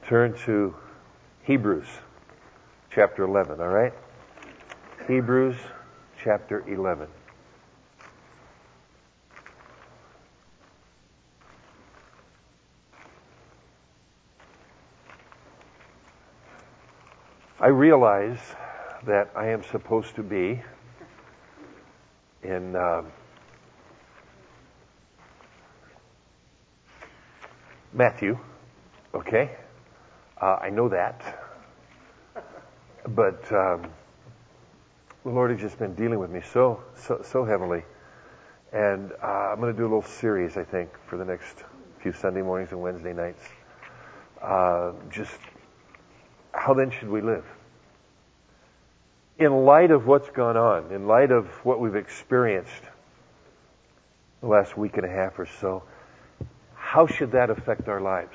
turn to Hebrews chapter 11, all right? Hebrews chapter 11. I realize that I am supposed to be in Matthew, okay? I know that. But the Lord has just been dealing with me so heavily. And I'm going to do a little series, I think, for the next few Sunday mornings and Wednesday nights. Just how then should we live? In light of what's gone on, in light of what we've experienced the last week and a half or so, how should that affect our lives?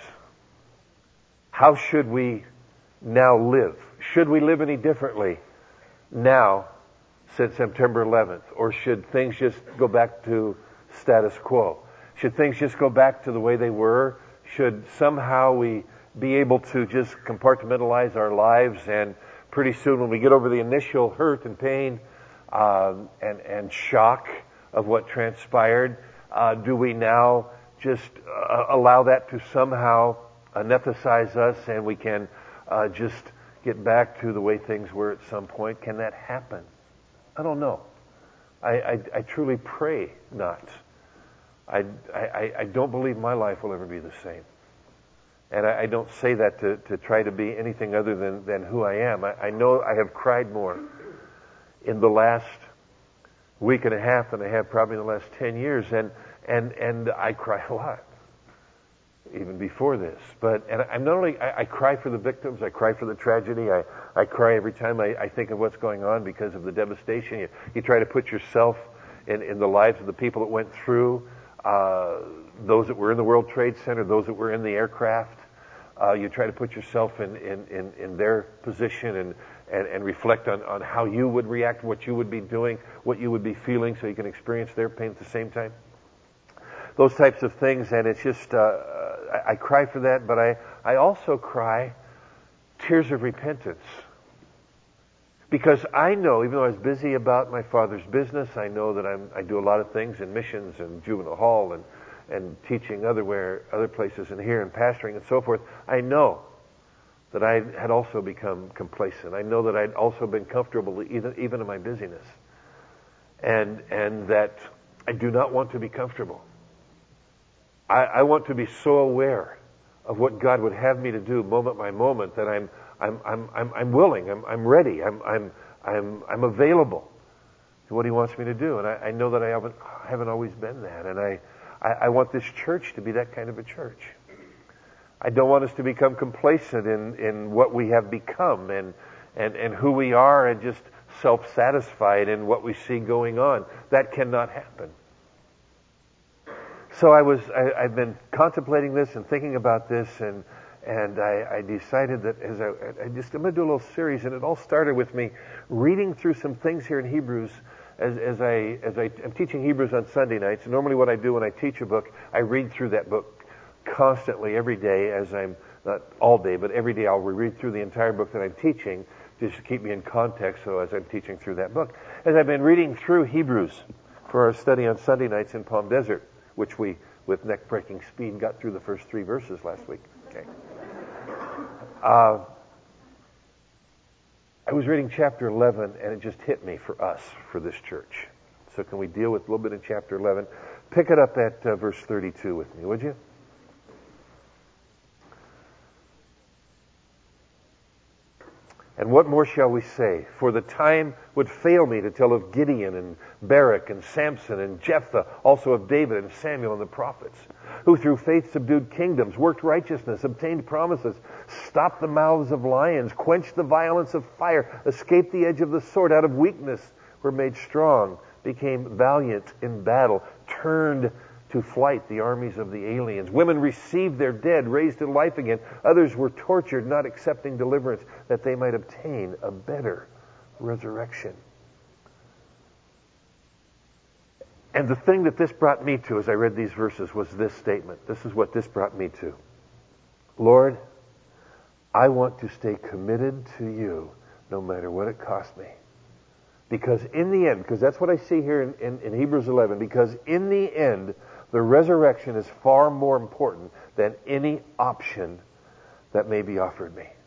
How should we now live? Should we live any differently now since September 11th? Or should things just go back to status quo? Should things just go back to the way they were? Should somehow we be able to just compartmentalize our lives, and pretty soon when we get over the initial hurt and pain and shock of what transpired, do we now just allow that to somehow anesthetize us and we can just get back to the way things were at some point? Can that happen? I don't know. I truly pray not. I don't believe my life will ever be the same. And I don't say that to try to be anything other than who I am. I know I have cried more in the last week and a half than I have probably in the last 10 years. And I cry a lot, even before this. And I'm not only, I cry for the victims, I cry for the tragedy, I cry every time I think of what's going on because of the devastation. You try to put yourself in the lives of the people that went through, those that were in the World Trade Center, those that were in the aircraft. You try to put yourself in their position and reflect on how you would react, what you would be doing, what you would be feeling, so you can experience their pain at the same time. Those types of things, and it's just, I cry for that, but I also cry tears of repentance. Because I know, even though I was busy about my Father's business, I know that I do a lot of things in missions and juvenile hall and teaching other places and here and pastoring and so forth. I know that I had also become complacent. I know that I'd also been comfortable even in my busyness. And that I do not want to be comfortable. I want to be so aware of what God would have me to do moment by moment that I'm willing, I'm ready, I'm available to what He wants me to do. And I know that I haven't always been that. And I want this church to be that kind of a church. I don't want us to become complacent in what we have become and who we are, and just self-satisfied in what we see going on. That cannot happen. So I've been contemplating this and thinking about this, and I decided that I'm going to do a little series, and it all started with me reading through some things here in Hebrews as I'm teaching Hebrews on Sunday nights. Normally what I do when I teach a book, I read through that book constantly every day, not all day, but every day I'll read through the entire book that I'm teaching just to keep me in context, so as I'm teaching through that book. As I've been reading through Hebrews for our study on Sunday nights in Palm Desert, which we, with neck-breaking speed, got through the first 3 verses last week. Okay. I was reading chapter 11, and it just hit me for us, for this church. So can we deal with a little bit in chapter 11? Pick it up at verse 32 with me, would you? And what more shall we say? For the time would fail me to tell of Gideon and Barak and Samson and Jephthah, also of David and Samuel and the prophets, who through faith subdued kingdoms, worked righteousness, obtained promises, stopped the mouths of lions, quenched the violence of fire, escaped the edge of the sword, out of weakness were made strong, became valiant in battle, turned to flight the armies of the aliens. Women received their dead, raised to life again. Others were tortured, not accepting deliverance, that they might obtain a better resurrection. And the thing that this brought me to as I read these verses was this statement. This is what this brought me to. Lord, I want to stay committed to you no matter what it costs me. Because in the end, because that's what I see here in Hebrews 11, because in the end, the resurrection is far more important than any option that may be offered me.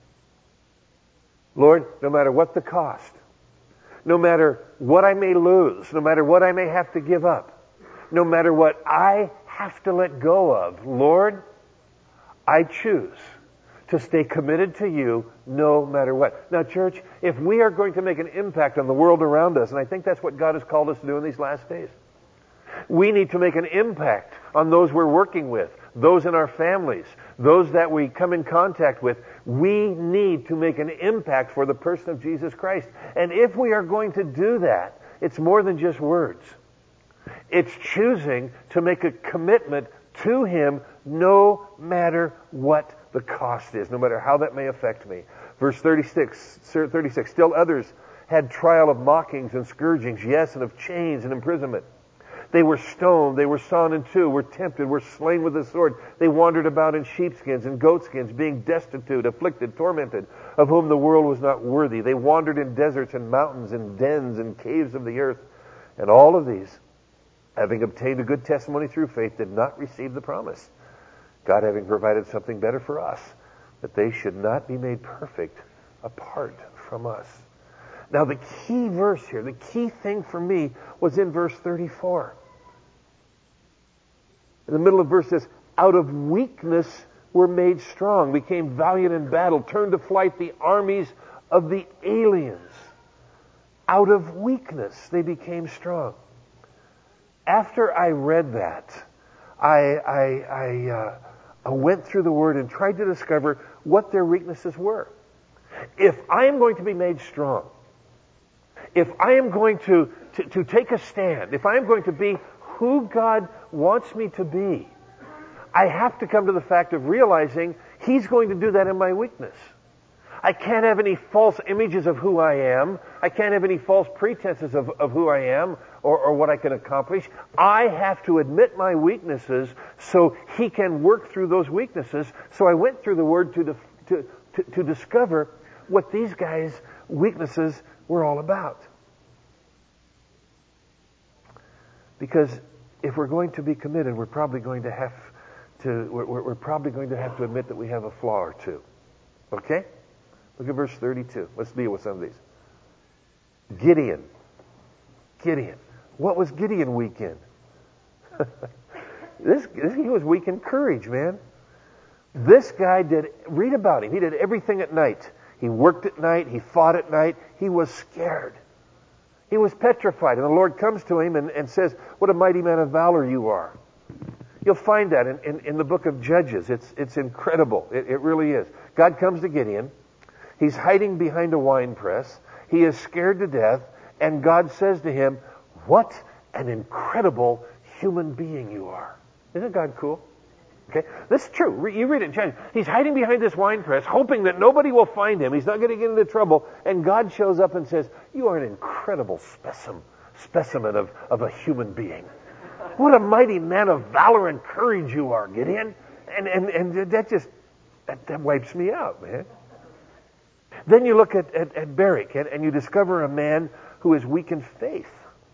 Lord, no matter what the cost, no matter what I may lose, no matter what I may have to give up, no matter what I have to let go of, Lord, I choose to stay committed to you no matter what. Now, church, if we are going to make an impact on the world around us, and I think that's what God has called us to do in these last days, we need to make an impact on those we're working with, those in our families, those that we come in contact with. We need to make an impact for the person of Jesus Christ. And if we are going to do that, it's more than just words. It's choosing to make a commitment to Him no matter what the cost is, no matter how that may affect me. Verse 36, still others had trial of mockings and scourgings, yes, and of chains and imprisonment. They were stoned, they were sawn in two, were tempted, were slain with the sword. They wandered about in sheepskins and goatskins, being destitute, afflicted, tormented, of whom the world was not worthy. They wandered in deserts and mountains and dens and caves of the earth. And all of these, having obtained a good testimony through faith, did not receive the promise. God having provided something better for us, that they should not be made perfect apart from us. Now the key verse here, the key thing for me was in verse 34. In the middle of verse says, out of weakness were made strong, became valiant in battle, turned to flight the armies of the aliens. Out of weakness they became strong. After I read that, I went through the Word and tried to discover what their weaknesses were. If I am going to be made strong, if I am going to take a stand, if I am going to be who God wants me to be, I have to come to the fact of realizing He's going to do that in my weakness. I can't have any false images of who I am. I can't have any false pretenses of who I am or what I can accomplish. I have to admit my weaknesses so He can work through those weaknesses. So I went through the Word to discover what these guys' weaknesses were all about. Because if we're going to be committed, we're probably going to have to admit that we have a flaw or two. Okay? Look at verse 32. Let's deal with some of these. Gideon. What was Gideon weak in? He was weak in courage, man. This guy read about him. He did everything at night. He worked at night. He fought at night. He was scared. He was petrified. And the Lord comes to him and says, what a mighty man of valor you are. You'll find that in the book of Judges. It's incredible. It really is. God comes to Gideon. He's hiding behind a wine press. He is scared to death. And God says to him, what an incredible human being you are. Isn't God cool? Okay, this is true. You read it in Judges. He's hiding behind this wine press, hoping that nobody will find him. He's not going to get into trouble. And God shows up and says, you are an incredible specimen of a human being. What a mighty man of valor and courage you are, Gideon. And that wipes me out, man. Then you look at Barak, and you discover a man who is weak in faith.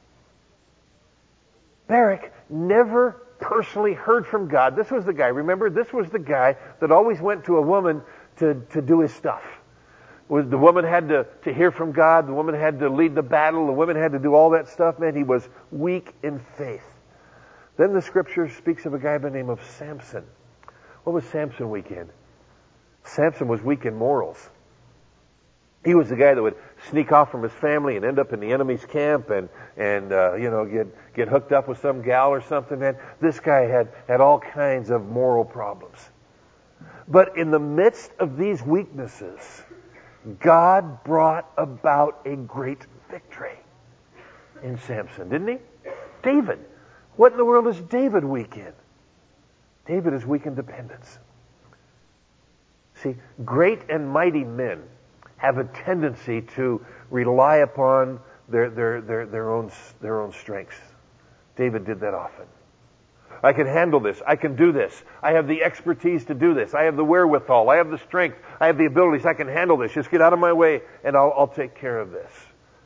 Barak never personally heard from God. This was the guy, remember? This was the guy that always went to a woman to do his stuff. The woman had to hear from God. The woman had to lead the battle. The woman had to do all that stuff. Man, he was weak in faith. Then the scripture speaks of a guy by the name of Samson. What was Samson weak in? Samson was weak in morals. He was the guy that would sneak off from his family and end up in the enemy's camp and get hooked up with some gal or something. Man, this guy had all kinds of moral problems. But in the midst of these weaknesses, God brought about a great victory in Samson, didn't he? David. What in the world is David weak in? David is weak in dependence. See, great and mighty men have a tendency to rely upon their own strengths. David did that often. I can handle this. I can do this. I have the expertise to do this. I have the wherewithal. I have the strength. I have the abilities. I can handle this. Just get out of my way and I'll take care of this.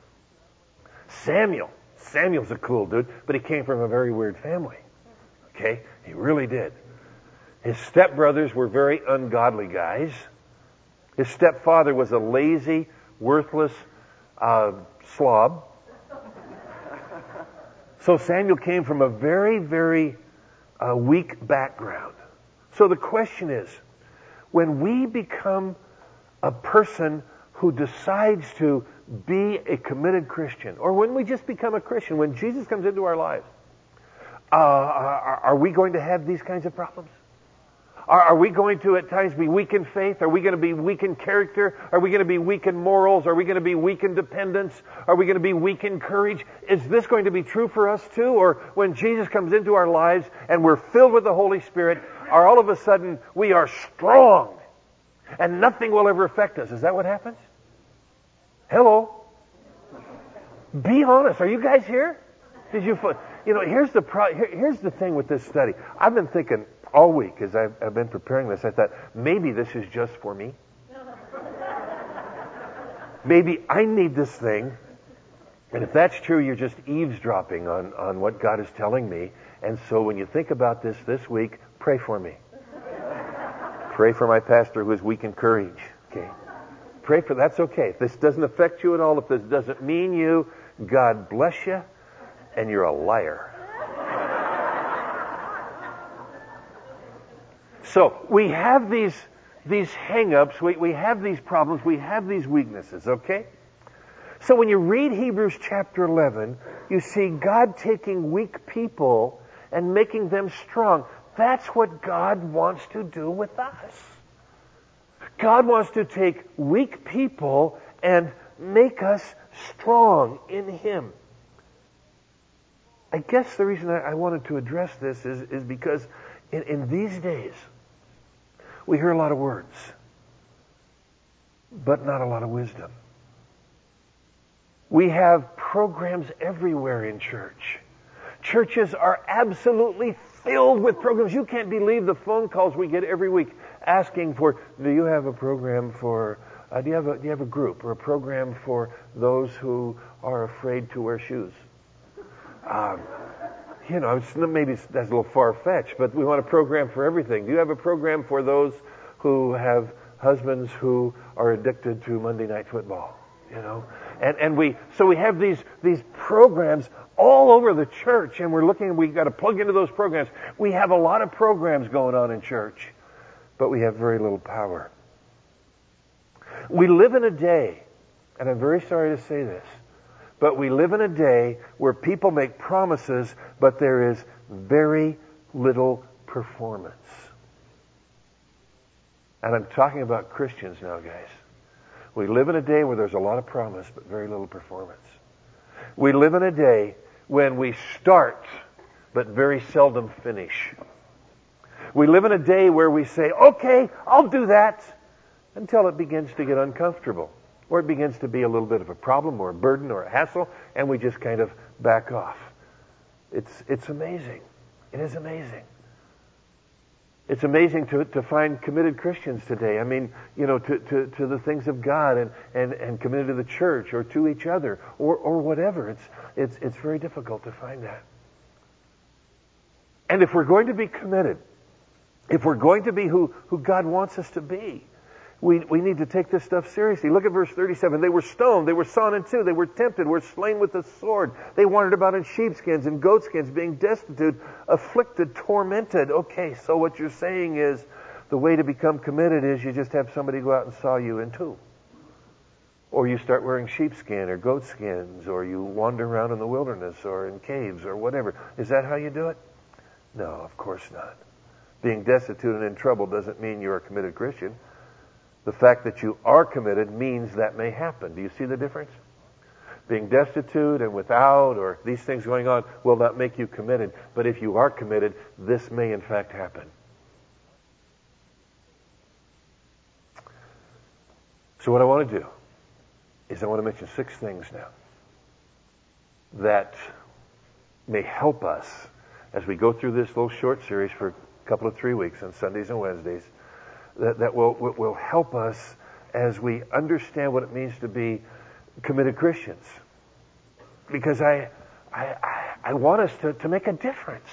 Samuel's a cool dude, but he came from a very weird family. Okay? He really did. His stepbrothers were very ungodly guys. His stepfather was a lazy, worthless slob. So Samuel came from a very, very weak background. So the question is, when we become a person who decides to be a committed Christian, or when we just become a Christian, when Jesus comes into our lives, are we going to have these kinds of problems? Are we going to at times be weak in faith? Are we going to be weak in character? Are we going to be weak in morals? Are we going to be weak in dependence? Are we going to be weak in courage? Is this going to be true for us too? Or when Jesus comes into our lives and we're filled with the Holy Spirit, are all of a sudden we are strong and nothing will ever affect us? Is that what happens? Hello? Be honest. Are you guys here? Here's the thing with this study. I've been thinking all week as I've been preparing this, I thought, maybe this is just for me. Maybe I need this thing. And if that's true, you're just eavesdropping on what God is telling me. And so when you think about this week, pray for me. Pray for my pastor who is weak in courage. Okay? Pray for that's okay. If this doesn't affect you at all, if this doesn't mean you, God bless you, and you're a liar. So we have these hang-ups, we have these problems, we have these weaknesses, okay? So when you read Hebrews chapter 11, you see God taking weak people and making them strong. That's what God wants to do with us. God wants to take weak people and make us strong in Him. I guess the reason I wanted to address this is because in these days, we hear a lot of words, but not a lot of wisdom. We have programs everywhere in church. Churches are absolutely filled with programs. You can't believe the phone calls we get every week asking for, do you have a program for, do you have a group or a program for those who are afraid to wear shoes? Maybe that's a little far-fetched, but we want a program for everything. Do you have a program for those who have husbands who are addicted to Monday Night Football? And we have these programs all over the church, and we've got to plug into those programs. We have a lot of programs going on in church, but we have very little power. We live in a day, and I'm very sorry to say this, but we live in a day where people make promises, but there is very little performance. And I'm talking about Christians now, guys. We live in a day where there's a lot of promise, but very little performance. We live in a day when we start, but very seldom finish. We live in a day where we say, okay, I'll do that, until it begins to get uncomfortable. Or it begins to be a little bit of a problem or a burden or a hassle, and we just kind of back off. It's amazing. It is amazing. It's amazing to find committed Christians today. I mean, to the things of God and committed to the church or to each other or whatever. It's very difficult to find that. And if we're going to be committed, if we're going to be who God wants us to be, we need to take this stuff seriously. Look at verse 37. They were stoned. They were sawn in two. They were tempted. Were slain with the sword. They wandered about in sheepskins and goatskins, being destitute, afflicted, tormented. Okay, so what you're saying is the way to become committed is you just have somebody go out and saw you in two. Or you start wearing sheepskin or goatskins, or you wander around in the wilderness or in caves or whatever. Is that how you do it? No, of course not. Being destitute and in trouble doesn't mean you're a committed Christian. The fact that you are committed means that may happen. Do you see the difference? Being destitute and without or these things going on will not make you committed. But if you are committed, this may in fact happen. So what I want to do is I want to mention 6 things now that may help us as we go through this little short series for a couple of 3 weeks on Sundays and Wednesdays, that will help us as we understand what it means to be committed Christians. Because I want us to make a difference.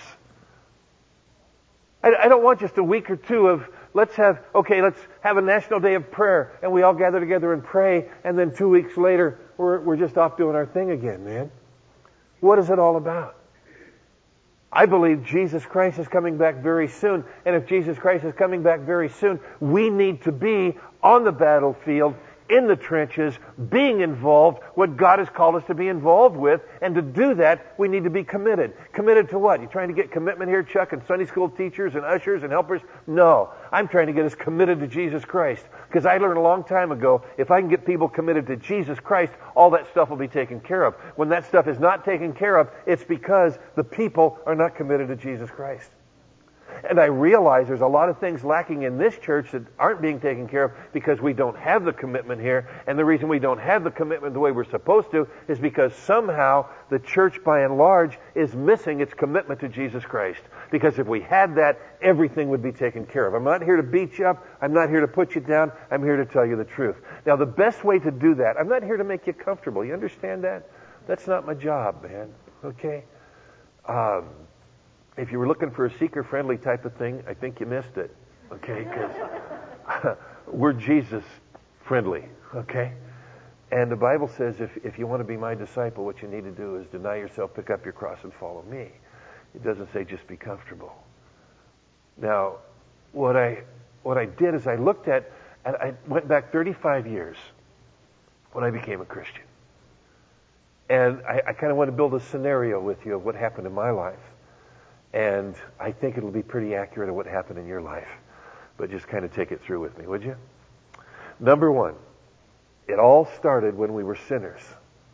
I don't want just a week or two of, let's have a national day of prayer, and we all gather together and pray, and then 2 weeks later, we're just off doing our thing again, man. What is it all about? I believe Jesus Christ is coming back very soon, and if Jesus Christ is coming back very soon, we need to be on the battlefield, in the trenches, being involved, what God has called us to be involved with, and to do that, we need to be committed. Committed to what? You trying to get commitment here, Chuck, and Sunday school teachers and ushers and helpers? No. I'm trying to get us committed to Jesus Christ. Because I learned a long time ago, if I can get people committed to Jesus Christ, all that stuff will be taken care of. When that stuff is not taken care of, it's because the people are not committed to Jesus Christ. And I realize there's a lot of things lacking in this church that aren't being taken care of because we don't have the commitment here. And the reason we don't have the commitment the way we're supposed to is because somehow the church by and large is missing its commitment to Jesus Christ. Because if we had that, everything would be taken care of. I'm not here to beat you up. I'm not here to put you down. I'm here to tell you the truth. Now, the best way to do that, I'm not here to make you comfortable. You understand that? That's not my job, man. Okay? If you were looking for a seeker-friendly type of thing, I think you missed it, okay? Because we're Jesus-friendly, okay? And the Bible says if you want to be my disciple, what you need to do is deny yourself, pick up your cross, and follow me. It doesn't say just be comfortable. Now, what I did is I looked at, and I went back 35 years when I became a Christian. And I kind of want to build a scenario with you of what happened in my life. And I think it'll be pretty accurate of what happened in your life. But just kind of take it through with me, would you? Number one, it all started when we were sinners.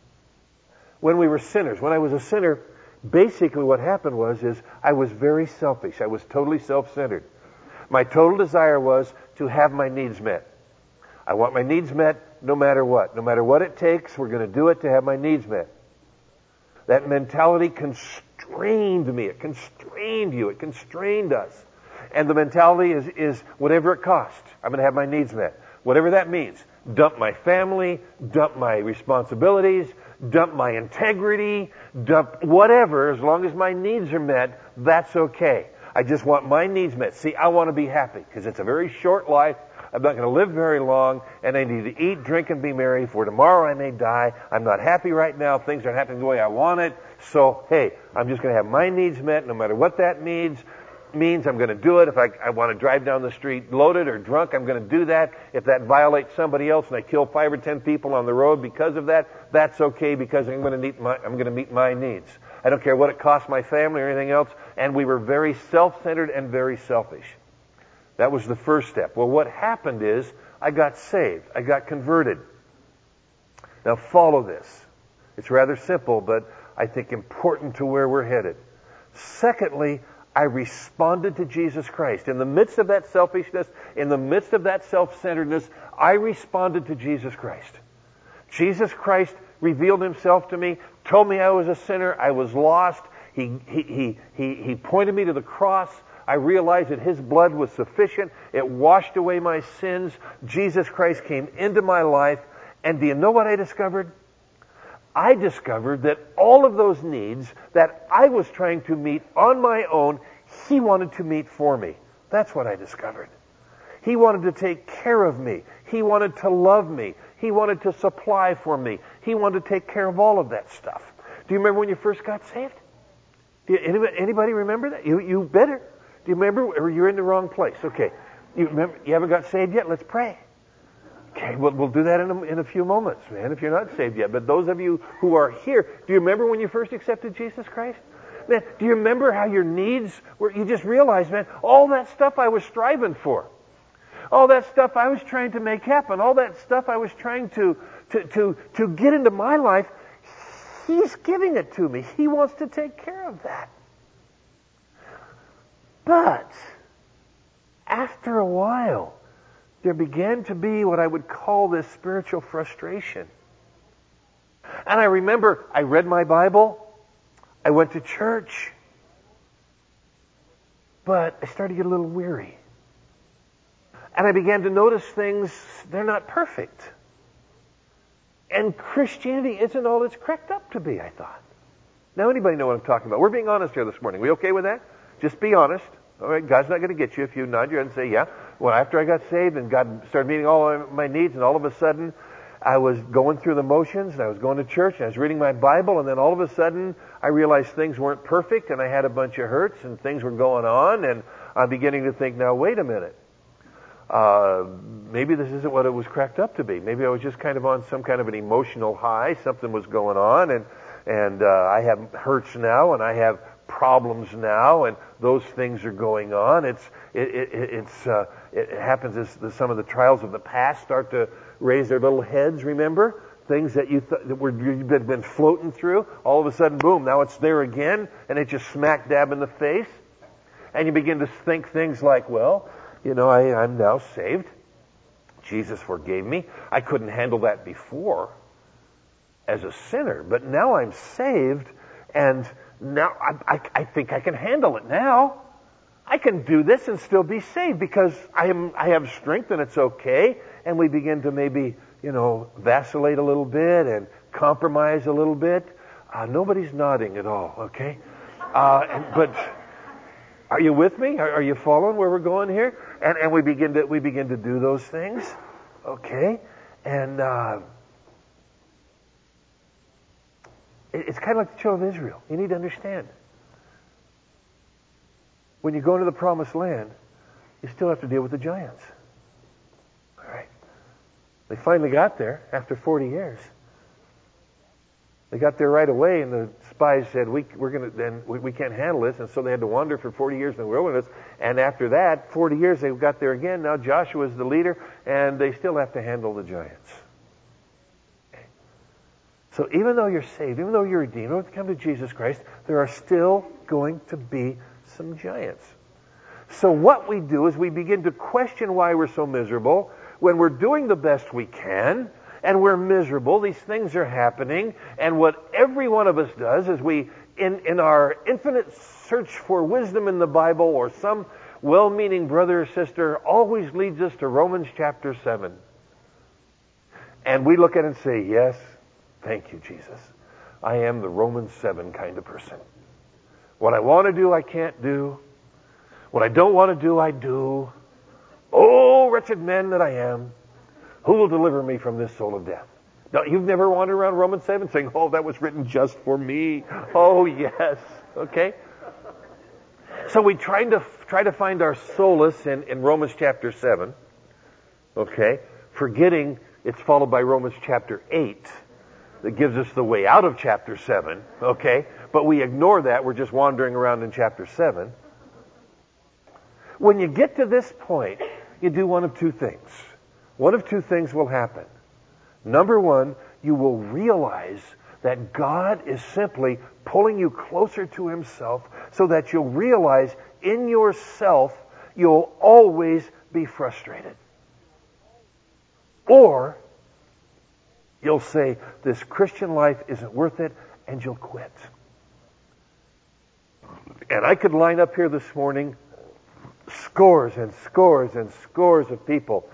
When we were sinners. When I was a sinner, basically what happened is I was very selfish. I was totally self-centered. My total desire was to have my needs met. I want my needs met no matter what. No matter what it takes, we're going to do it to have my needs met. That mentality constrained me. It constrained you. It constrained us. And the mentality is whatever it costs, I'm going to have my needs met. Whatever that means. Dump my family, dump my responsibilities, dump my integrity, dump whatever. As long as my needs are met, that's okay. I just want my needs met. See, I want to be happy because it's a very short life. I'm not going to live very long, and I need to eat, drink, and be merry, for tomorrow I may die. I'm not happy right now. Things aren't happening the way I want it. So, hey, I'm just going to have my needs met, no matter what that means. I'm going to do it. If I want to drive down the street loaded or drunk, I'm going to do that. If that violates somebody else and I kill 5 or 10 people on the road because of that, that's okay because I'm going to meet my needs. I don't care what it costs my family or anything else. And we were very self-centered and very selfish. That was the first step. Well, what happened is I got saved. I got converted. Now follow this. It's rather simple, but I think important to where we're headed. Secondly, I responded to Jesus Christ. In the midst of that selfishness, in the midst of that self-centeredness, I responded to Jesus Christ. Jesus Christ revealed himself to me, told me I was a sinner, I was lost. He pointed me to the cross. I realized that his blood was sufficient. It washed away my sins. Jesus Christ came into my life. And do you know what I discovered? I discovered that all of those needs that I was trying to meet on my own, he wanted to meet for me. That's what I discovered. He wanted to take care of me. He wanted to love me. He wanted to supply for me. He wanted to take care of all of that stuff. Do you remember when you first got saved? Anybody remember that? You better. Do you remember? Or you're in the wrong place. Okay. You haven't got saved yet? Let's pray. Okay, we'll do that in a few moments, man, if you're not saved yet. But those of you who are here, do you remember when you first accepted Jesus Christ? Man, do you remember how your needs were? You just realized, man, all that stuff I was striving for, all that stuff I was trying to make happen, all that stuff I was trying to get into my life, he's giving it to me. He wants to take care of that. But after a while, there began to be what I would call this spiritual frustration. And I remember I read my Bible, I went to church, but I started to get a little weary. And I began to notice things, they're not perfect. And Christianity isn't all it's cracked up to be, I thought. Now, anybody know what I'm talking about? We're being honest here this morning. We okay with that? Just be honest. All right, God's not going to get you if you nod your head and say, yeah. Well, after I got saved and God started meeting all my needs, and all of a sudden I was going through the motions, and I was going to church, and I was reading my Bible, and then all of a sudden I realized things weren't perfect, and I had a bunch of hurts, and things were going on, and I'm beginning to think, now, wait a minute. Maybe this isn't what it was cracked up to be. Maybe I was just kind of on some kind of an emotional high. Something was going on, and I have hurts now, and I have problems now, and those things are going on. It happens as some of the trials of the past start to raise their little heads. Remember, things that you've been floating through. All of a sudden, boom! Now it's there again, and it just smack dab in the face, and you begin to think things like, well, you know, I'm now saved. Jesus forgave me. I couldn't handle that before as a sinner, but now I'm saved, and now I think I can handle it now. I can do this and still be saved because I have strength and it's okay. And we begin to maybe, vacillate a little bit and compromise a little bit. Nobody's nodding at all, okay? But are you with me? Are you following where we're going here? And we begin to do those things, okay? And it's kind of like the children of Israel. You need to understand. When you go into the promised land, you still have to deal with the giants. All right. They finally got there after 40 years. They got there right away, and the spies said, we can't handle this, and so they had to wander for 40 years in the wilderness. And after that, 40 years, they got there again. Now Joshua's the leader, and they still have to handle the giants. Okay. So even though you're saved, even though you're redeemed, even though you come to Jesus Christ, there are still going to be some giants. So what we do is we begin to question why we're so miserable when we're doing the best we can, and we're miserable. These things are happening, and what every one of us does is we, in our infinite search for wisdom in the Bible, or some well-meaning brother or sister always leads us to Romans chapter 7. And we look at it and say, yes, thank you, Jesus. I am the Romans 7 kind of person. What I want to do, I can't do. What I don't want to do, I do. Oh, wretched man that I am, who will deliver me from this soul of death? Now, you've never wandered around Romans 7 saying, oh, that was written just for me. Oh, yes. Okay? So we try to find our solace in Romans chapter 7. Okay? Forgetting it's followed by Romans chapter 8 that gives us the way out of chapter 7. Okay? But we ignore that. We're just wandering around in chapter 7. When you get to this point, you do one of two things. One of two things will happen. Number one, you will realize that God is simply pulling you closer to Himself so that you'll realize in yourself you'll always be frustrated. Or you'll say, this Christian life isn't worth it, and you'll quit. And I could line up here this morning scores and scores and scores of people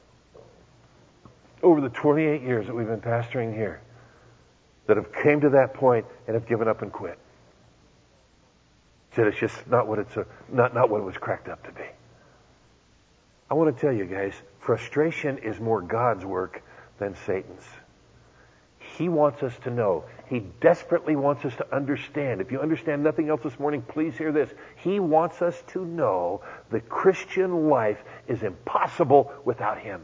over the 28 years that we've been pastoring here that have came to that point and have given up and quit. Said it's just not what not what it was cracked up to be. I want to tell you guys, frustration is more God's work than Satan's. He wants us to know. He desperately wants us to understand. If you understand nothing else this morning, please hear this. He wants us to know the Christian life is impossible without Him.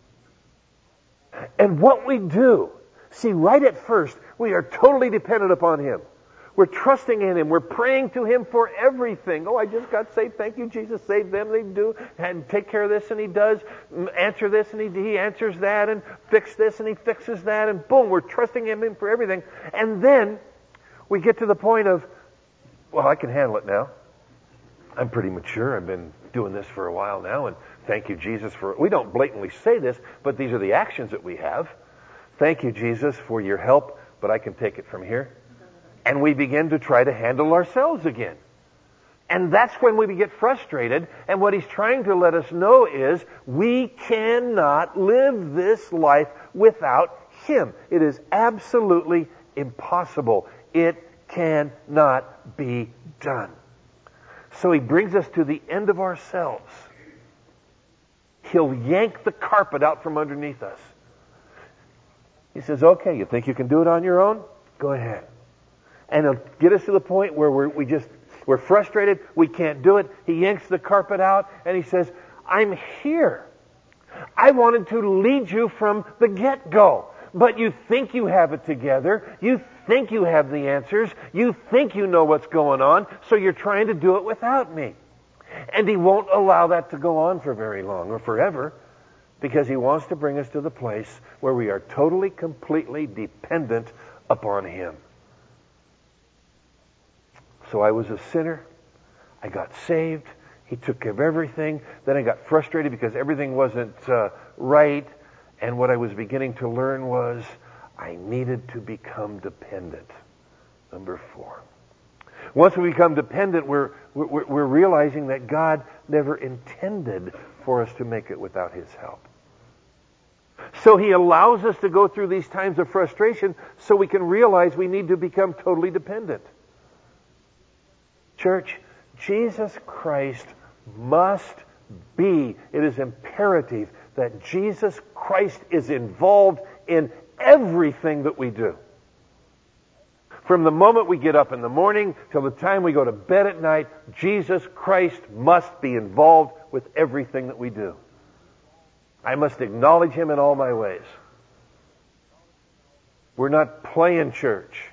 And what we do, see, right at first, we are totally dependent upon Him. We're trusting in Him. We're praying to Him for everything. Oh, I just got saved. Thank you, Jesus. Save them. They do. And take care of this, and He does. Answer this, and He answers that. And fix this, and He fixes that. And boom, we're trusting Him for everything. And then we get to the point of, well, I can handle it now. I'm pretty mature. I've been doing this for a while now. And thank you, Jesus, for... We don't blatantly say this, but these are the actions that we have. Thank you, Jesus, for your help, but I can take it from here. And we begin to try to handle ourselves again. And that's when we get frustrated. And what he's trying to let us know is we cannot live this life without him. It is absolutely impossible. It cannot be done. So he brings us to the end of ourselves. He'll yank the carpet out from underneath us. He says, okay, you think you can do it on your own? Go ahead. And he'll get us to the point where we're frustrated, we can't do it. He yanks the carpet out and he says, I'm here. I wanted to lead you from the get-go. But you think you have it together. You think you have the answers. You think you know what's going on. So you're trying to do it without me. And he won't allow that to go on for very long or forever, because he wants to bring us to the place where we are totally, completely dependent upon him. So I was a sinner. I got saved. He took care of everything. Then I got frustrated because everything wasn't right. And what I was beginning to learn was I needed to become dependent. Number 4. Once we become dependent, we're realizing that God never intended for us to make it without his help. So he allows us to go through these times of frustration so we can realize we need to become totally dependent. Church, Jesus Christ must be, it is imperative that Jesus Christ is involved in everything that we do. From the moment we get up in the morning till the time we go to bed at night, Jesus Christ must be involved with everything that we do. I must acknowledge him in all my ways. We're not playing church.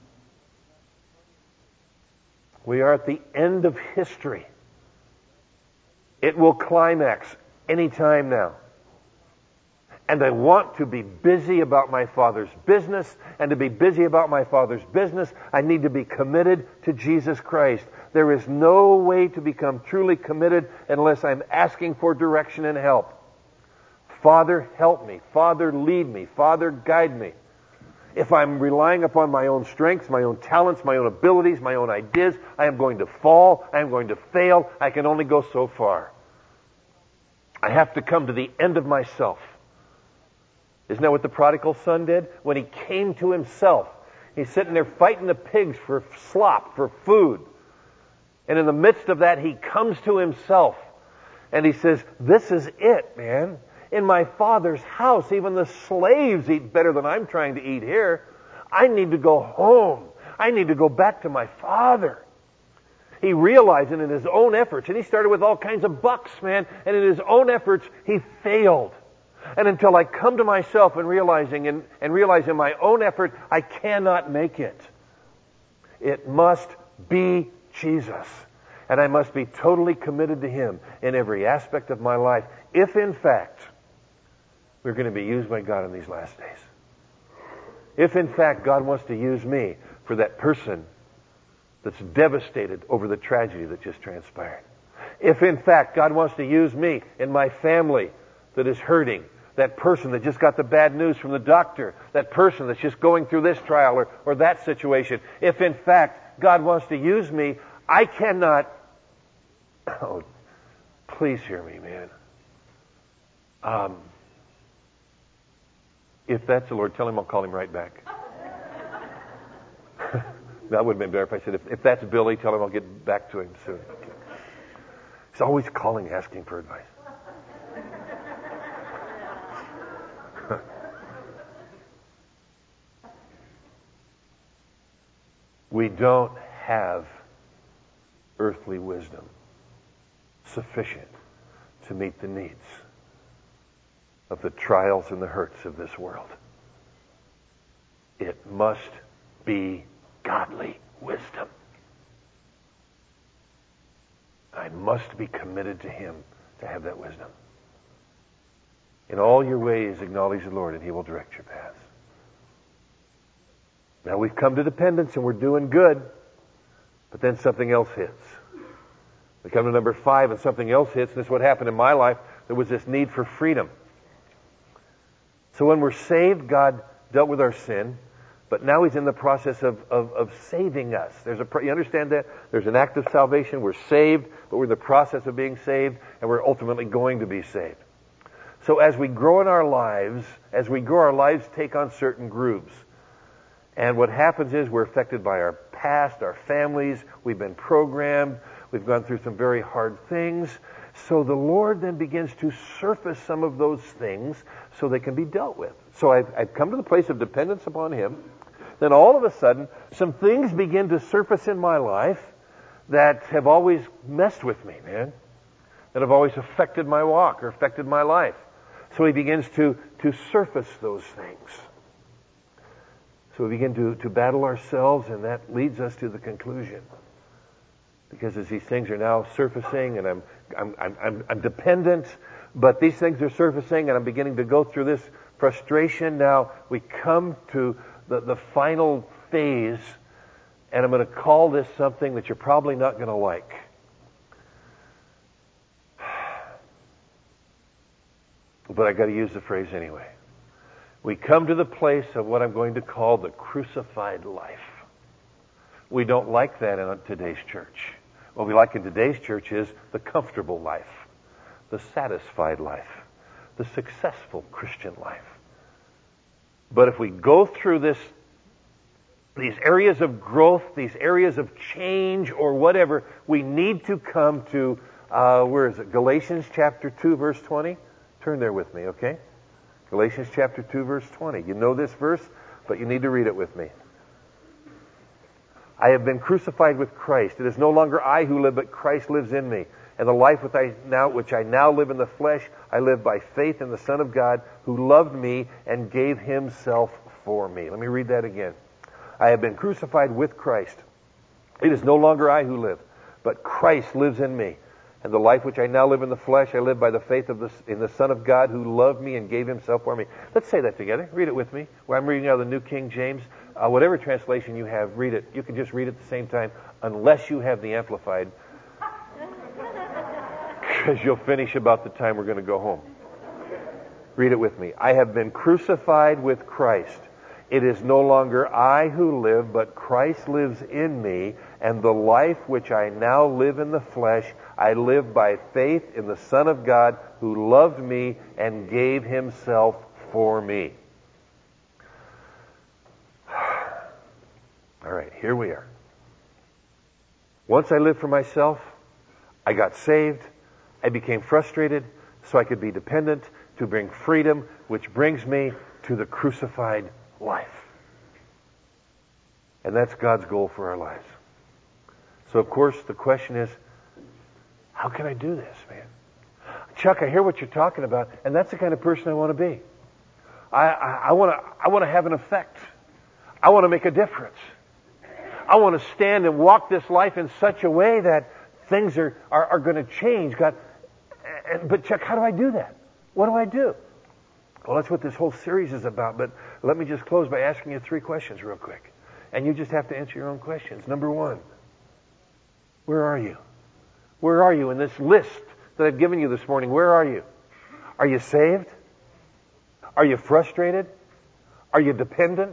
We are at the end of history. It will climax any time now. And I want to be busy about my Father's business. And to be busy about my Father's business, I need to be committed to Jesus Christ. There is no way to become truly committed unless I'm asking for direction and help. Father, help me. Father, lead me. Father, guide me. If I'm relying upon my own strengths, my own talents, my own abilities, my own ideas, I am going to fall. I am going to fail. I can only go so far. I have to come to the end of myself. Isn't that what the prodigal son did? When he came to himself, he's sitting there fighting the pigs for slop, for food. And in the midst of that, he comes to himself. And he says, this is it, man. In my Father's house, even the slaves eat better than I'm trying to eat here. I need to go home. I need to go back to my Father. He realized it in his own efforts, and he started with all kinds of bucks, man, and in his own efforts, he failed. And until I come to myself and realize in my own effort, I cannot make it. It must be Jesus. And I must be totally committed to him in every aspect of my life, if in fact we're going to be used by God in these last days. If in fact God wants to use me for that person that's devastated over the tragedy that just transpired. If in fact God wants to use me in my family that is hurting, that person that just got the bad news from the doctor, that person that's just going through this trial or that situation. If in fact God wants to use me, I cannot... Oh, please hear me, man. If that's the Lord, tell him I'll call him right back. That would have been better if I said, if that's Billy, tell him I'll get back to him soon. He's always calling, asking for advice. We don't have earthly wisdom sufficient to meet the needs of the trials and the hurts of this world. It must be godly wisdom. I must be committed to him to have that wisdom. In all your ways, acknowledge the Lord, and he will direct your paths. Now we've come to dependence, and we're doing good, but then something else hits. We come to number 5, and something else hits, and this is what happened in my life. There was this need for freedom. So when we're saved, God dealt with our sin. But now He's in the process of saving us. You understand that? There's an act of salvation. We're saved, but we're in the process of being saved, and we're ultimately going to be saved. So as we grow in our lives, our lives take on certain grooves. And what happens is we're affected by our past, our families. We've been programmed. We've gone through some very hard things. So the Lord then begins to surface some of those things so they can be dealt with. So I've come to the place of dependence upon Him. Then all of a sudden, some things begin to surface in my life that have always messed with me, man. That have always affected my walk or affected my life. So He begins to surface those things. So we begin to battle ourselves, and that leads us to the conclusion. Because as these things are now surfacing, and I'm dependent, but these things are surfacing, and I'm beginning to go through this frustration. Now we come to the final phase, and I'm going to call this something that you're probably not going to like. But I got to use the phrase anyway. We come to the place of what I'm going to call the crucified life. We don't like that in today's church. What we like in today's church is the comfortable life, the satisfied life, the successful Christian life. But if we go through these areas of growth, these areas of change or whatever, we need to come to, where is it? Galatians chapter 2, verse 20. Turn there with me, okay? Galatians chapter 2, verse 20. You know this verse, but you need to read it with me. I have been crucified with Christ. It is no longer I who live, but Christ lives in me. And the life which I now live in the flesh, I live by faith in the Son of God, who loved me and gave Himself for me. Let me read that again. I have been crucified with Christ. It is no longer I who live, but Christ lives in me. And the life which I now live in the flesh, I live by the faith in the Son of God, who loved me and gave Himself for me. Let's say that together. Read it with me. Where I'm reading out of the New King James. Whatever translation you have, read it. You can just read it at the same time, unless you have the Amplified, because you'll finish about the time we're going to go home. Read it with me. I have been crucified with Christ. It is no longer I who live, but Christ lives in me, and the life which I now live in the flesh, I live by faith in the Son of God, who loved me and gave Himself for me. All right, here we are. Once I lived for myself, I got saved, I became frustrated, so I could be dependent to bring freedom, which brings me to the crucified life. And that's God's goal for our lives. So, of course, the question is, how can I do this, man? Chuck, I hear what you're talking about, and that's the kind of person I want to be. I want to have an effect. I want to make a difference. I want to stand and walk this life in such a way that things are going to change. God, but Chuck, how do I do that? What do I do? Well, that's what this whole series is about, but let me just close by asking you 3 questions real quick. And you just have to answer your own questions. Number 1, where are you? Where are you in this list that I've given you this morning? Where are you? Are you saved? Are you frustrated? Are you dependent?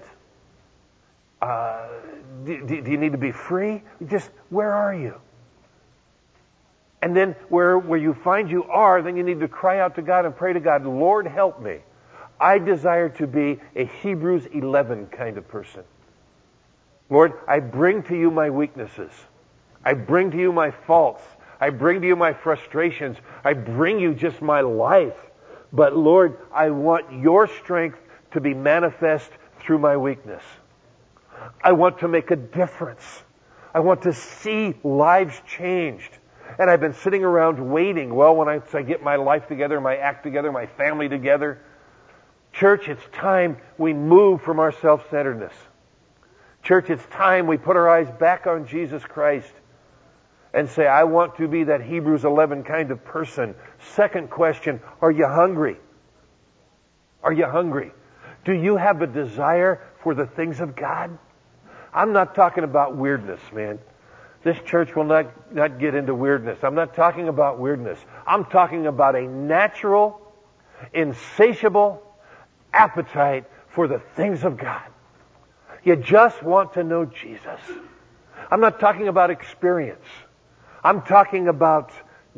Do you need to be free? Just, where are you? And then where you find you are, then you need to cry out to God and pray to God, Lord, help me. I desire to be a Hebrews 11 kind of person. Lord, I bring to you my weaknesses. I bring to you my faults. I bring to you my frustrations. I bring you just my life. But Lord, I want your strength to be manifest through my weakness. I want to make a difference. I want to see lives changed. And I've been sitting around waiting. Well, when I get my life together, my act together, my family together. Church, it's time we move from our self-centeredness. Church, it's time we put our eyes back on Jesus Christ and say, I want to be that Hebrews 11 kind of person. Second question, are you hungry? Are you hungry? Do you have a desire for the things of God? I'm not talking about weirdness, man. This church will not get into weirdness. I'm not talking about weirdness. I'm talking about a natural, insatiable appetite for the things of God. You just want to know Jesus. I'm not talking about experience. I'm talking about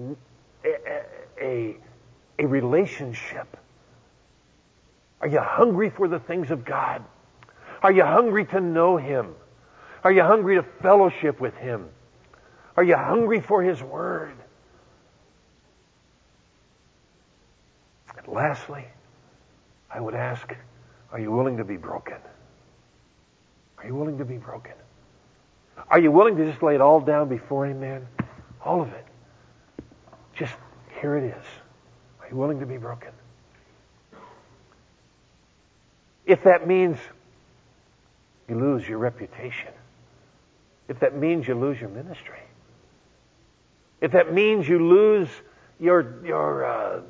a relationship. Are you hungry for the things of God? Are you hungry to know Him? Are you hungry to fellowship with Him? Are you hungry for His Word? And lastly, I would ask, are you willing to be broken? Are you willing to be broken? Are you willing to just lay it all down before Him, man? All of it. Just, here it is. Are you willing to be broken? If that means you lose your reputation, if that means you lose your ministry, if that means you lose your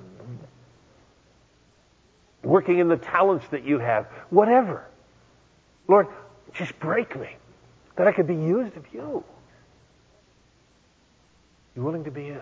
working in the talents that you have, whatever. Lord, just break me that I could be used of you. You willing to be used?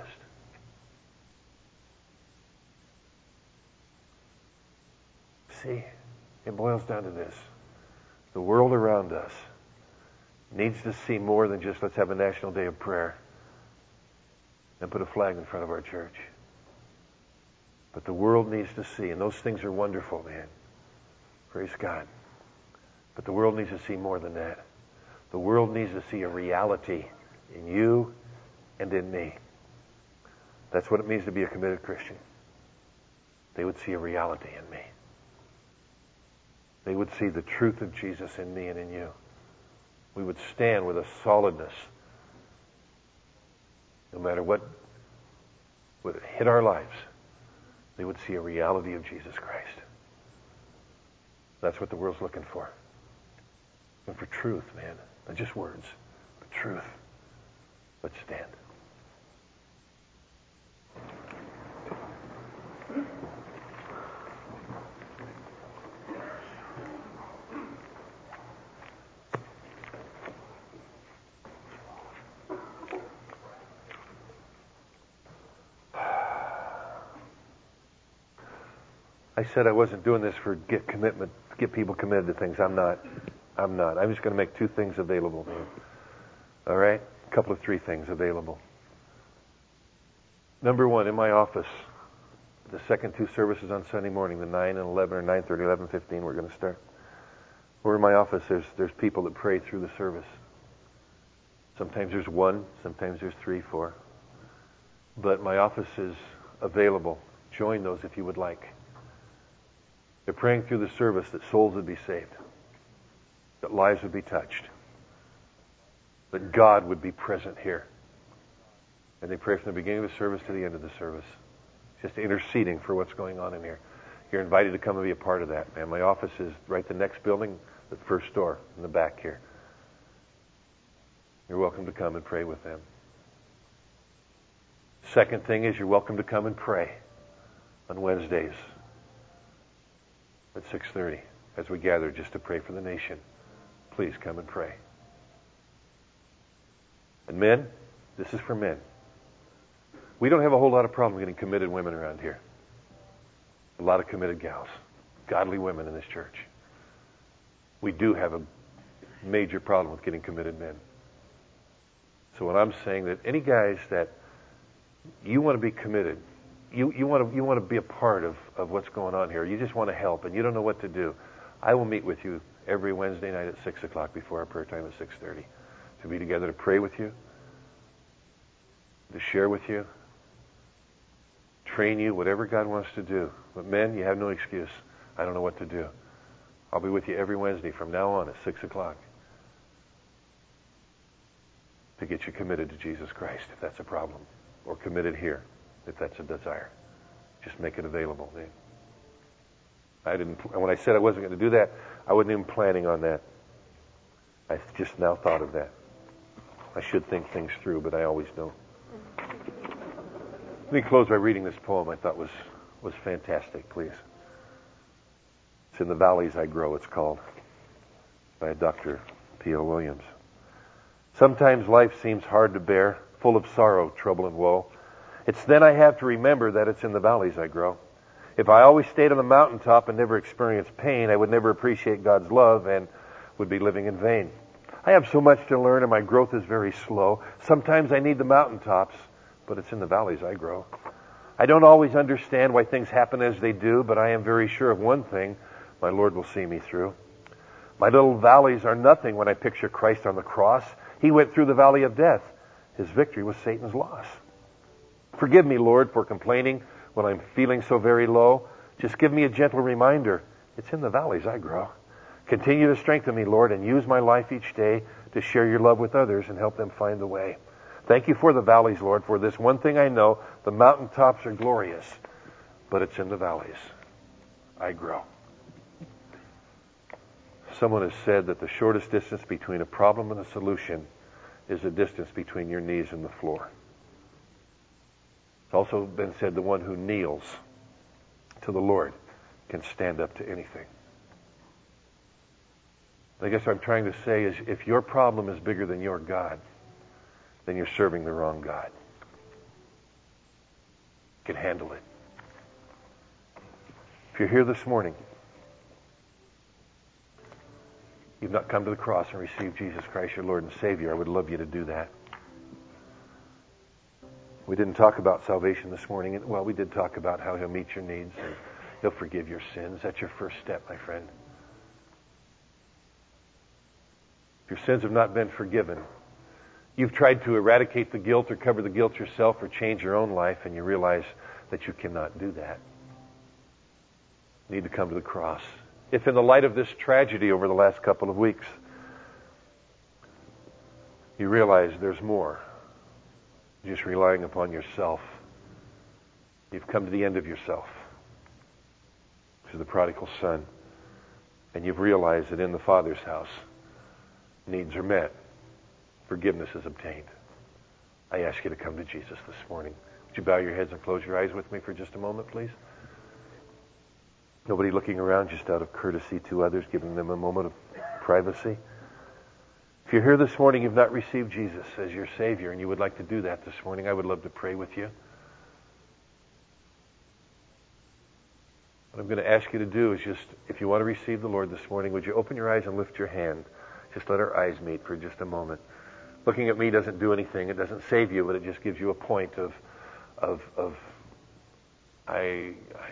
See, it boils down to this. The world around us needs to see more than just let's have a national day of prayer and put a flag in front of our church. But the world needs to see, and those things are wonderful, man. Praise God. But the world needs to see more than that. The world needs to see a reality in you and in me. That's what it means to be a committed Christian. They would see a reality in me. They would see the truth of Jesus in me and in you. We would stand with a solidness. No matter what would hit our lives, they would see a reality of Jesus Christ. That's what the world's looking for. And for truth, man. Not just words, but truth. Let's stand. I said I wasn't doing this for get people committed to things. I'm not. I'm just going to make two things available, man. All right? A couple of three things available. Number one, in my office, the second two services on Sunday morning, the 9 and 11, or 9:30, 11:15, we're going to start. Over in my office, there's people that pray through the service. Sometimes there's one, sometimes there's 3, 4. But my office is available. Join those if you would like. They're praying through the service that souls would be saved, that lives would be touched, that God would be present here. And they pray from the beginning of the service to the end of the service, just interceding for what's going on in here. You're invited to come and be a part of that, man. My office is right the next building, the first door in the back here. You're welcome to come and pray with them. Second thing is you're welcome to come and pray on Wednesdays at 6:30 as we gather just to pray for the nation. Please come and pray. And men, this is for men. We don't have a whole lot of problem getting committed women around here. A lot of committed gals, godly women in this church. We do have a major problem with getting committed men. So what I'm saying that any guys that you want to be committed, you want to be a part of what's going on here. You just want to help and you don't know what to do. I will meet with you every Wednesday night at 6 o'clock before our prayer time at 6:30 to be together to pray with you, to share with you, train you, whatever God wants to do. But men, you have no excuse. I don't know what to do. I'll be with you every Wednesday from now on at 6 o'clock to get you committed to Jesus Christ if that's a problem, or committed here if that's a desire. Just make it available, man. When I said I wasn't going to do that, I wasn't even planning on that. I just now thought of that. I should think things through, but I always don't. Let me close by reading this poem I thought was fantastic, please. It's In the Valleys I Grow, it's called, by Dr. P.O. Williams. Sometimes life seems hard to bear, full of sorrow, trouble, and woe. It's then I have to remember that it's in the valleys I grow. If I always stayed on the mountaintop and never experienced pain, I would never appreciate God's love. And would be living in vain. I have so much to learn and my growth is very slow. Sometimes I need the mountaintops, but it's in the valleys I grow. I don't always understand why things happen as they do, but I am very sure of one thing: my Lord will see me through. My little valleys are nothing when I picture Christ on the cross. He went through the valley of death. His victory was Satan's loss. Forgive me, Lord, for complaining when I'm feeling so very low. Just give me a gentle reminder: it's in the valleys I grow. Continue to strengthen me, Lord, and use my life each day to share your love with others and help them find the way. Thank you for the valleys, Lord, for this one thing I know: the mountaintops are glorious, but it's in the valleys I grow. Someone has said that the shortest distance between a problem and a solution is the distance between your knees and the floor. It's also been said the one who kneels to the Lord can stand up to anything. I guess what I'm trying to say is, if your problem is bigger than your God, then you're serving the wrong God. You can handle it. If you're here this morning, you've not come to the cross and received Jesus Christ, your Lord and Savior, I would love you to do that. We didn't talk about salvation this morning. Well, we did talk about how He'll meet your needs and He'll forgive your sins. That's your first step, my friend. If your sins have not been forgiven, you've tried to eradicate the guilt or cover the guilt yourself or change your own life, and you realize that you cannot do that. You need to come to the cross. If in the light of this tragedy over the last couple of weeks, you realize there's more, just relying upon yourself, you've come to the end of yourself, to the prodigal son, and you've realized that in the Father's house, needs are met, forgiveness is obtained, I ask you to come to Jesus this morning. Would you bow your heads and close your eyes with me for just a moment, please? Nobody looking around, just out of courtesy to others, giving them a moment of privacy. If you're here this morning, you've not received Jesus as your Savior, and you would like to do that this morning, I would love to pray with you. What I'm going to ask you to do is just, if you want to receive the Lord this morning, would you open your eyes and lift your hand? Just let our eyes meet for just a moment. Looking at me doesn't do anything. It doesn't save you, but it just gives you a point of the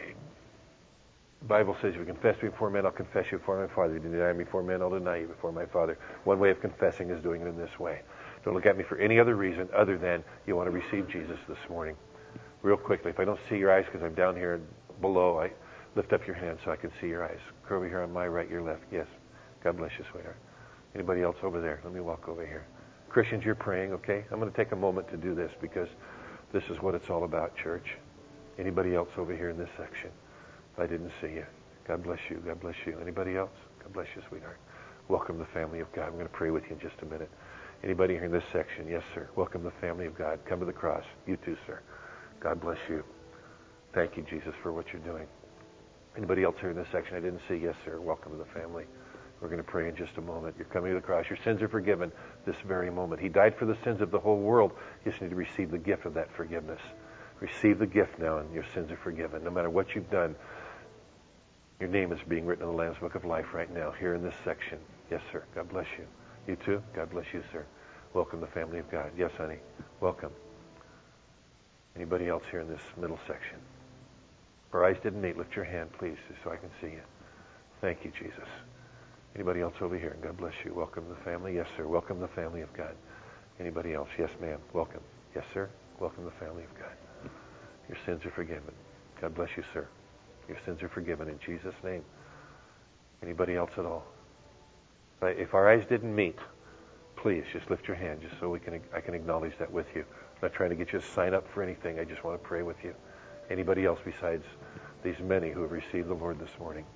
Bible says, if you confess me before men, I'll confess you before my Father. If you deny me before men, I'll deny you before my Father. One way of confessing is doing it in this way. Don't look at me for any other reason other than you want to receive Jesus this morning. Real quickly, if I don't see your eyes because I'm down here below, I lift up your hand so I can see your eyes. Go over here on my right, your left. Yes. God bless you, sweetheart. Anybody else over there? Let me walk over here. Christians, you're praying, okay? I'm going to take a moment to do this because this is what it's all about, church. Anybody else over here in this section? I didn't see you. God bless you. God bless you. Anybody else? God bless you, sweetheart. Welcome to the family of God. I'm going to pray with you in just a minute. Anybody here in this section? Yes, sir. Welcome to the family of God. Come to the cross. You too, sir. God bless you. Thank you, Jesus, for what you're doing. Anybody else here in this section I didn't see? Yes, sir. Welcome to the family. We're going to pray in just a moment. You're coming to the cross. Your sins are forgiven this very moment. He died for the sins of the whole world. You just need to receive the gift of that forgiveness. Receive the gift now, and your sins are forgiven. No matter what you've done, your name is being written in the Lamb's Book of Life right now, here in this section. Yes, sir. God bless you. You too? God bless you, sir. Welcome to the family of God. Yes, honey. Welcome. Anybody else here in this middle section? Our eyes didn't meet. Lift your hand, please, so I can see you. Thank you, Jesus. Anybody else over here? God bless you. Welcome to the family. Yes, sir. Welcome to the family of God. Anybody else? Yes, ma'am. Welcome. Yes, sir. Welcome to the family of God. Your sins are forgiven. God bless you, sir. Your sins are forgiven in Jesus' name. Anybody else at all? If our eyes didn't meet, please just lift your hand just so I can acknowledge that with you. I'm not trying to get you to sign up for anything. I just want to pray with you. Anybody else besides these many who have received the Lord this morning?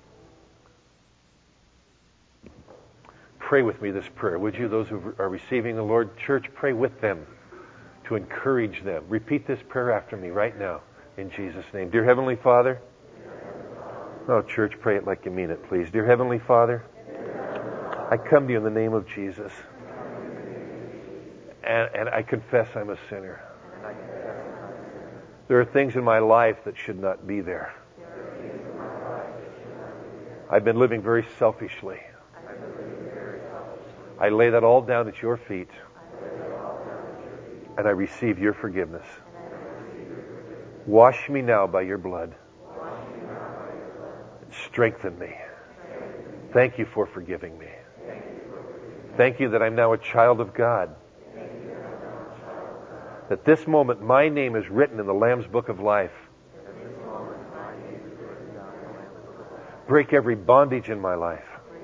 Pray with me this prayer, would you? Those who are receiving the Lord, church, pray with them to encourage them. Repeat this prayer after me right now in Jesus' name. Dear Heavenly Father. Oh, church, pray it like you mean it, please. Dear Heavenly Father, I come to you in the name of Jesus. And I confess I'm a sinner. There are things in my life that should not be there. I've been living very selfishly. I lay that all down at your feet. And I receive your forgiveness. Wash me now by your blood. Strengthen me. Thank you for forgiving me. Thank you that I'm now a child of God. That this moment my name is written in the Lamb's Book of Life. Break every bondage in my life.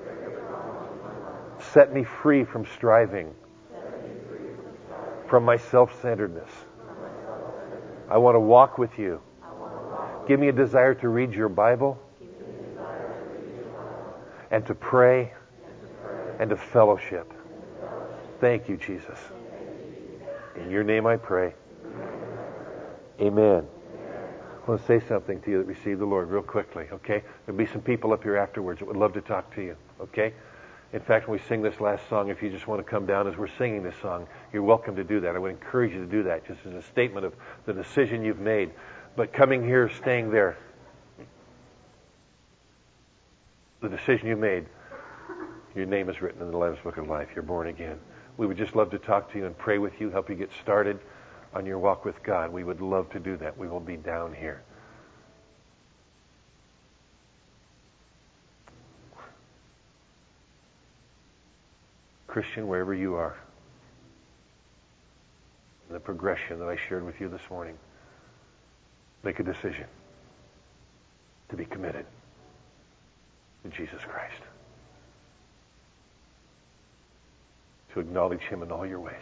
Set me free from striving, from my self-centeredness. I want to walk with you. Give me a desire to read your Bible and to pray and to fellowship. Thank you, Jesus. In your name I pray. Amen. I want to say something to you that received the Lord real quickly, okay? There'll be some people up here afterwards that would love to talk to you, okay? In fact, when we sing this last song, if you just want to come down as we're singing this song, you're welcome to do that. I would encourage you to do that just as a statement of the decision you've made. But coming here, staying there, the decision you made, your name is written in the Lamb's Book of Life. You're born again. We would just love to talk to you and pray with you, help you get started on your walk with God. We would love to do that. We will be down here. Christian, wherever you are, the progression that I shared with you this morning, make a decision to be committed to Jesus Christ. To acknowledge Him in all your ways.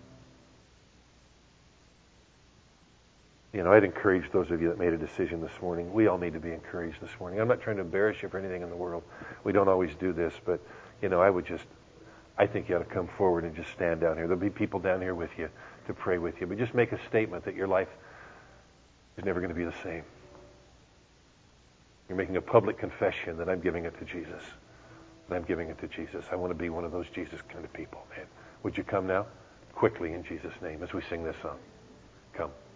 You know, I'd encourage those of you that made a decision this morning. We all need to be encouraged this morning. I'm not trying to embarrass you for anything in the world. We don't always do this, but, you know, I think you ought to come forward and just stand down here. There'll be people down here with you to pray with you. But just make a statement that your life is never going to be the same. You're making a public confession that I'm giving it to Jesus. And I'm giving it to Jesus. I want to be one of those Jesus kind of people, man. Would you come now? Quickly in Jesus' name as we sing this song. Come.